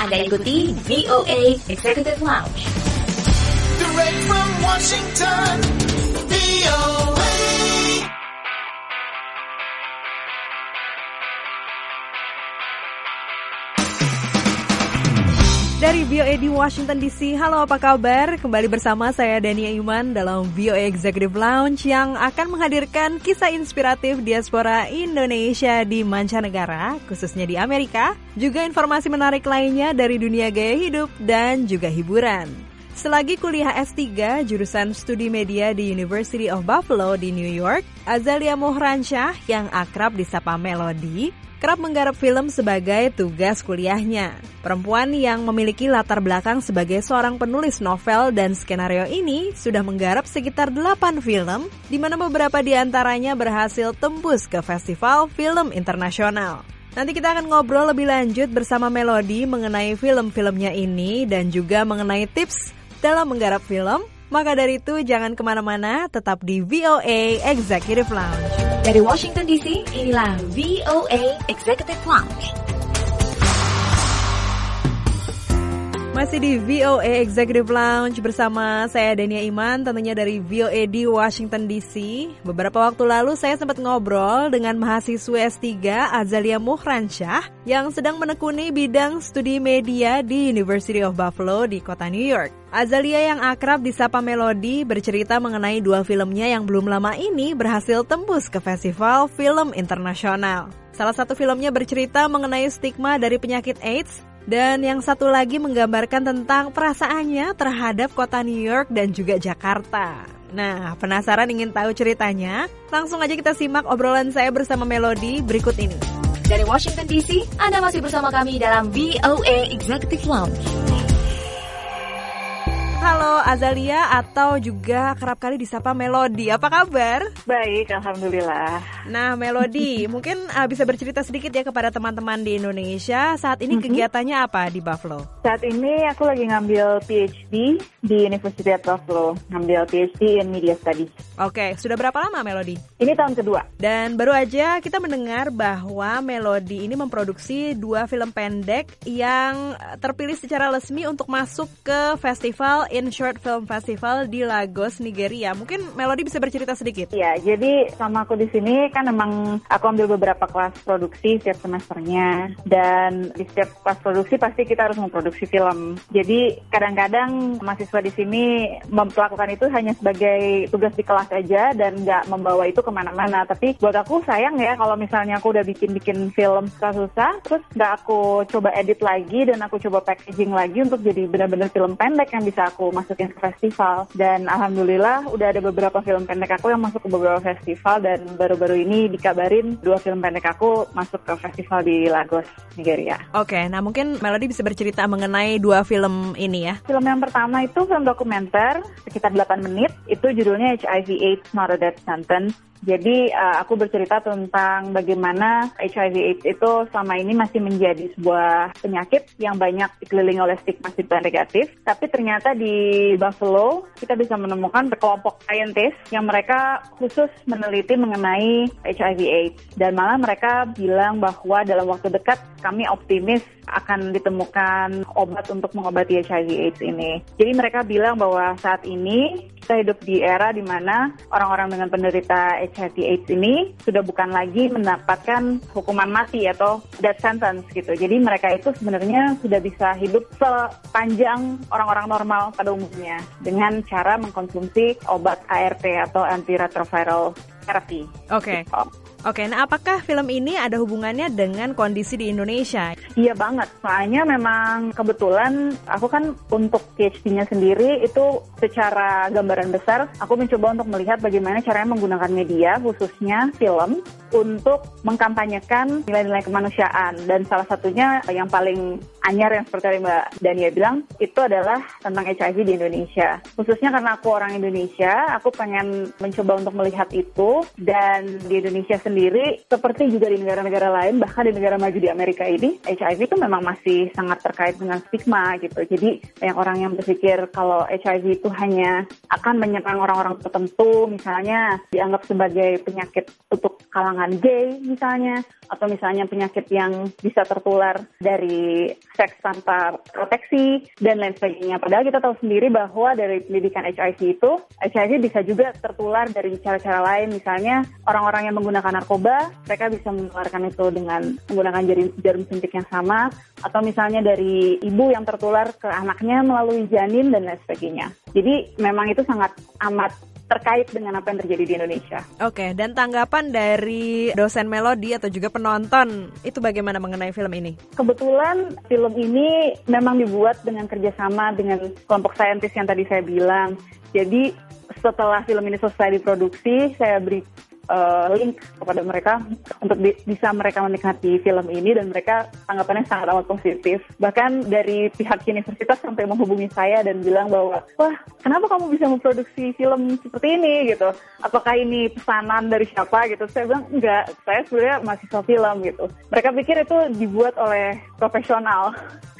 Anda ikuti VOA Executive Lounge. Direct from Washington, VOA. Dari VOA di Washington DC, halo apa kabar? Kembali bersama saya Dania Iman dalam VOA Executive Lounge yang akan menghadirkan kisah inspiratif diaspora Indonesia di mancanegara, khususnya di Amerika, juga informasi menarik lainnya dari dunia gaya hidup dan juga hiburan. Selagi kuliah S3 jurusan studi media di University of Buffalo di New York, Azalia Mohransyah yang akrab disapa Melody kerap menggarap film sebagai tugas kuliahnya. Perempuan yang memiliki latar belakang sebagai seorang penulis novel dan skenario ini sudah menggarap sekitar 8 film, di mana beberapa di antaranya berhasil tembus ke festival film internasional. Nanti kita akan ngobrol lebih lanjut bersama Melody mengenai film-filmnya ini dan juga mengenai tips dalam menggarap film. Maka dari itu jangan kemana-mana, tetap di VOA Executive Lounge. Dari Washington DC, inilah VOA Executive Lounge. Masih di VOA Executive Lounge bersama saya Dania Iman, tentunya dari VOA di Washington DC. Beberapa waktu lalu saya sempat ngobrol dengan mahasiswa S3 Azalia Mohransyah yang sedang menekuni bidang studi media di University of Buffalo di kota New York. Azalia yang akrab disapa Melody bercerita mengenai 2 filmnya yang belum lama ini berhasil tembus ke festival film internasional. Salah satu filmnya bercerita mengenai stigma dari penyakit AIDS, dan yang satu lagi menggambarkan tentang perasaannya terhadap kota New York dan juga Jakarta. Nah, penasaran ingin tahu ceritanya? Langsung aja kita simak obrolan saya bersama Melody berikut ini. Dari Washington DC, Anda masih bersama kami dalam VOA Executive Lounge. Halo Azalia atau juga kerap kali disapa Melody, apa kabar? Baik, Alhamdulillah. Nah Melody, mungkin bisa bercerita sedikit ya kepada teman-teman di Indonesia. Saat ini kegiatannya apa di Buffalo? Saat ini aku lagi ngambil PhD di University of Buffalo, ngambil PhD in Media Studies. Oke, sudah berapa lama Melody? Ini tahun kedua. Dan baru aja kita mendengar bahwa Melody ini memproduksi 2 film pendek yang terpilih secara resmi untuk masuk ke festival In Short Film Festival di Lagos, Nigeria. Mungkin Melody bisa bercerita sedikit? Ya, jadi sama aku di sini kan memang aku ambil beberapa kelas produksi setiap semesternya, dan di setiap kelas produksi pasti kita harus memproduksi film. Jadi kadang-kadang mahasiswa di sini melakukan itu hanya sebagai tugas di kelas aja dan nggak membawa itu kemana-mana. Tapi buat aku sayang ya kalau misalnya aku udah bikin film susah-susah, terus nggak aku coba edit lagi dan aku coba packaging lagi untuk jadi benar-benar film pendek yang bisa aku masukin ke festival. Dan alhamdulillah udah ada beberapa film pendek aku yang masuk ke beberapa festival, dan baru-baru ini dikabarin 2 film pendek aku masuk ke festival di Lagos, Nigeria. Oke, nah mungkin Melody bisa bercerita mengenai 2 film ini ya. Film yang pertama itu film dokumenter sekitar 8 menit, itu judulnya HIV/AIDS Not a Death Sentence. Jadi aku bercerita tentang bagaimana HIV/AIDS itu selama ini masih menjadi sebuah penyakit yang banyak dikelilingi oleh stigma negatif. Tapi ternyata di Buffalo kita bisa menemukan kelompok saintis yang mereka khusus meneliti mengenai HIV/AIDS. Dan malah mereka bilang bahwa dalam waktu dekat kami optimis akan ditemukan obat untuk mengobati HIV/AIDS ini. Jadi mereka bilang bahwa saat ini kita hidup di era di mana orang-orang dengan penderita HIV/AIDS ini sudah bukan lagi mendapatkan hukuman mati atau death sentence gitu. Jadi mereka itu sebenarnya sudah bisa hidup sepanjang orang-orang normal pada umumnya dengan cara mengkonsumsi obat ART atau antiretroviral therapy. Oke. Oke, nah apakah film ini ada hubungannya dengan kondisi di Indonesia? Iya banget, soalnya memang kebetulan aku kan untuk PhD-nya sendiri itu secara gambaran besar aku mencoba untuk melihat bagaimana caranya menggunakan media, khususnya film, untuk mengkampanyekan nilai-nilai kemanusiaan. Dan salah satunya yang paling anyar yang seperti Mbak Dania bilang, itu adalah tentang HIV di Indonesia. Khususnya karena aku orang Indonesia, aku pengen mencoba untuk melihat itu. Dan di Indonesia sendiri, seperti juga di negara-negara lain, bahkan di negara maju di Amerika ini, HIV itu memang masih sangat terkait dengan stigma gitu. Jadi banyak orang yang berpikir kalau HIV itu hanya akan menyerang orang-orang tertentu, misalnya dianggap sebagai penyakit untuk kalangan gay misalnya, atau misalnya penyakit yang bisa tertular dari seks tanpa proteksi, dan lain sebagainya. Padahal kita tahu sendiri bahwa dari pendidikan HIV bisa juga tertular dari cara-cara lain. Misalnya orang-orang yang menggunakan narkoba, mereka bisa menularkan itu dengan menggunakan jarum suntik yang sama, atau misalnya dari ibu yang tertular ke anaknya melalui janin dan lain sebagainya. Jadi memang itu sangat amat terkait dengan apa yang terjadi di Indonesia. Oke, dan tanggapan dari dosen Melody atau juga penonton itu bagaimana mengenai film ini? Kebetulan film ini memang dibuat dengan kerjasama dengan kelompok saintis yang tadi saya bilang. Jadi setelah film ini selesai diproduksi, saya beri link kepada mereka untuk bisa mereka menikmati film ini, dan mereka tanggapannya sangat amat positif. Bahkan dari pihak universitas sampai menghubungi saya dan bilang bahwa, wah, kenapa kamu bisa memproduksi film seperti ini gitu? Apakah ini pesanan dari siapa gitu? Saya bilang enggak, saya sebenarnya mahasiswa film gitu. Mereka pikir itu dibuat oleh profesional.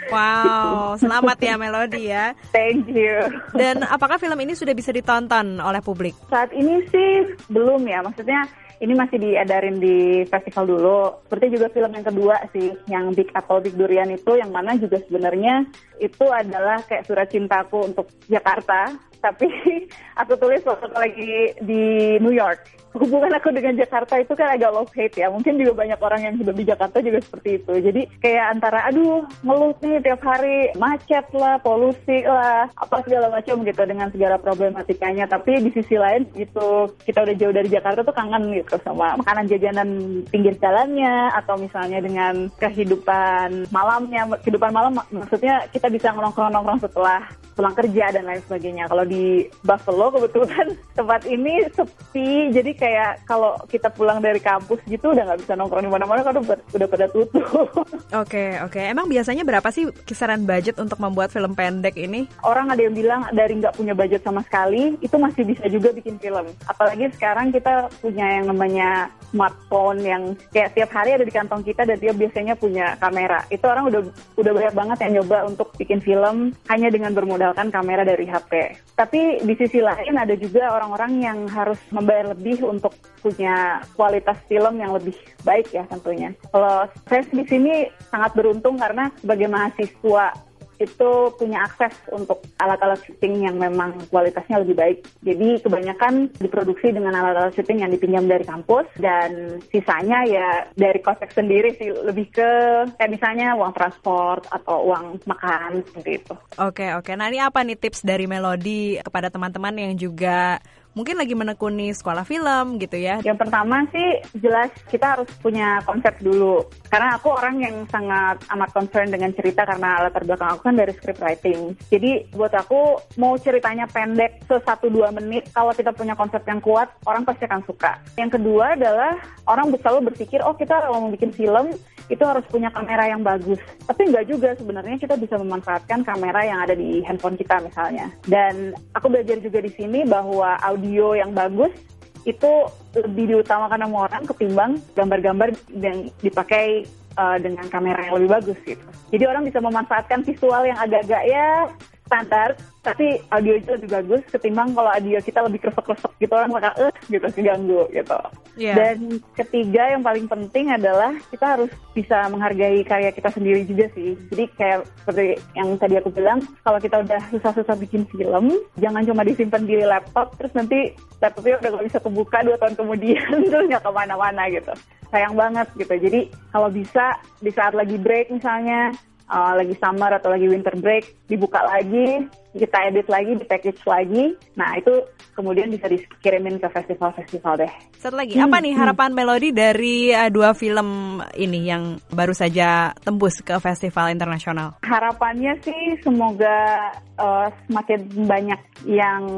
Wow, selamat ya Melody ya. Thank you. Dan apakah film ini sudah bisa ditonton oleh publik? Saat ini sih belum ya, maksudnya ini masih diedarin di festival dulu. Seperti juga film yang kedua sih, yang Big Apple Big Durian itu, yang mana juga sebenarnya itu adalah kayak surat cintaku untuk Jakarta. Tapi aku tulis waktu lagi di New York. Hubungan aku dengan Jakarta itu kan agak love-hate ya. Mungkin juga banyak orang yang hidup di Jakarta juga seperti itu. Jadi kayak antara aduh ngeluh nih tiap hari, macet lah, polusi lah, apa segala macam gitu dengan segala problematikanya. Tapi di sisi lain gitu, kita udah jauh dari Jakarta tuh kangen gitu sama makanan jajanan pinggir jalannya, atau misalnya dengan kehidupan malamnya. Kehidupan malam maksudnya kita bisa nongkrong-nongkrong setelah pulang kerja dan lain sebagainya. Kalau di Buffalo kebetulan tempat ini sepi, jadi kayak kalau kita pulang dari kampus gitu udah nggak bisa nongkrong di mana-mana karena udah pada tutup. Oke. Emang biasanya berapa sih kisaran budget untuk membuat film pendek ini? Orang ada yang bilang dari nggak punya budget sama sekali itu masih bisa juga bikin film. Apalagi sekarang kita punya yang namanya smartphone yang kayak tiap hari ada di kantong kita, dan dia biasanya punya kamera. Itu orang udah banyak banget yang nyoba untuk bikin film hanya dengan bermodalkan kamera dari HP. Tapi di sisi lain ada juga orang-orang yang harus membayar lebih untuk punya kualitas film yang lebih baik ya tentunya. Kalau saya di sini sangat beruntung karena sebagai mahasiswa itu punya akses untuk alat-alat syuting yang memang kualitasnya lebih baik. Jadi kebanyakan diproduksi dengan alat-alat syuting yang dipinjam dari kampus, dan sisanya ya dari kocek sendiri sih, lebih ke kayak misalnya uang transport atau uang makan seperti itu. Oke. Nah ini apa nih tips dari Melody kepada teman-teman yang juga mungkin lagi menekuni sekolah film gitu ya? Yang pertama sih jelas kita harus punya konsep dulu. Karena aku orang yang sangat amat concern dengan cerita karena latar belakang aku kan dari script writing. Jadi buat aku mau ceritanya pendek 1-2 menit, kalau kita punya konsep yang kuat, orang pasti akan suka. Yang kedua adalah orang selalu berpikir, oh kita kalau mau bikin film itu harus punya kamera yang bagus. Tapi enggak juga, sebenarnya kita bisa memanfaatkan kamera yang ada di handphone kita misalnya. Dan aku belajar juga di sini bahwa audio yang bagus itu lebih diutamakan sama orang ketimbang gambar-gambar yang dipakai dengan kamera yang lebih bagus gitu. Jadi orang bisa memanfaatkan visual yang agak-agak ya standar, tapi audio itu lebih bagus ketimbang kalau audio kita lebih kresek-kresek gitu, orang bakal gitu, keganggu gitu. Yeah. Dan ketiga yang paling penting adalah kita harus bisa menghargai karya kita sendiri juga sih. Jadi kayak seperti yang tadi aku bilang, kalau kita udah susah-susah bikin film, jangan cuma disimpan di laptop, terus nanti laptopnya udah gak bisa kebuka 2 tahun kemudian, terus gak kemana-mana gitu. Sayang banget gitu. Jadi kalau bisa di saat lagi break misalnya, lagi summer atau lagi winter break, dibuka lagi, kita edit lagi, di-package lagi. Nah, itu kemudian bisa dikirimin ke festival-festival deh. Satu lagi, apa nih harapan Melody dari 2 film ini yang baru saja tembus ke festival internasional? Harapannya sih semoga semakin banyak yang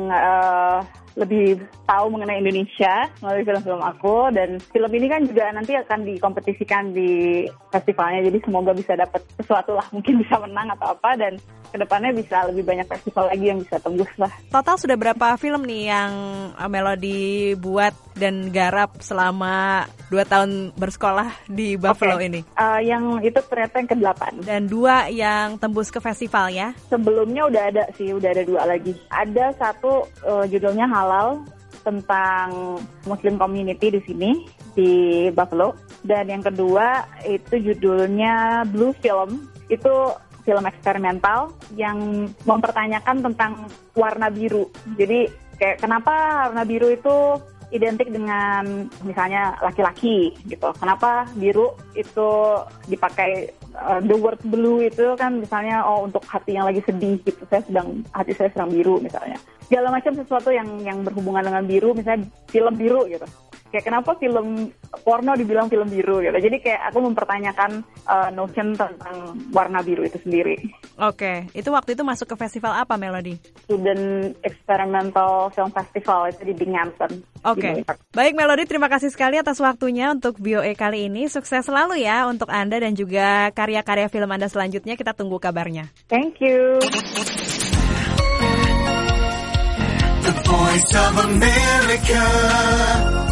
lebih tahu mengenai Indonesia melalui film-film aku, dan film ini kan juga nanti akan dikompetisikan di festivalnya, jadi semoga bisa dapat sesuatu lah, mungkin bisa menang atau apa, dan kedepannya bisa lebih banyak festival lagi yang bisa tembus lah. Total sudah berapa film nih yang Melody buat dan garap selama 2 tahun bersekolah di Buffalo ini? Yang itu ternyata yang ke-8. Dan 2 yang tembus ke festival ya? Sebelumnya udah ada 2 lagi. Ada satu judulnya Halal, tentang Muslim community di sini. di Buffalo. Dan yang kedua itu judulnya Blue Film, itu film eksperimental yang mempertanyakan tentang warna biru. Jadi kayak kenapa warna biru itu identik dengan misalnya laki-laki gitu. Kenapa biru itu dipakai the word blue itu kan misalnya untuk hati yang lagi sedih gitu. Hati saya sedang biru misalnya. Segala macam sesuatu yang berhubungan dengan biru, misalnya film biru gitu. Kayak kenapa film porno dibilang film biru gitu. Jadi kayak aku mempertanyakan notion tentang warna biru itu sendiri. Oke, itu waktu itu masuk ke festival apa, Melody? Student Experimental Film Festival itu di Binghamton. Oke, baik Melody, terima kasih sekali atas waktunya untuk VOA kali ini. Sukses selalu ya untuk Anda dan juga karya-karya film Anda selanjutnya. Kita tunggu kabarnya. Thank you. The Voice of America.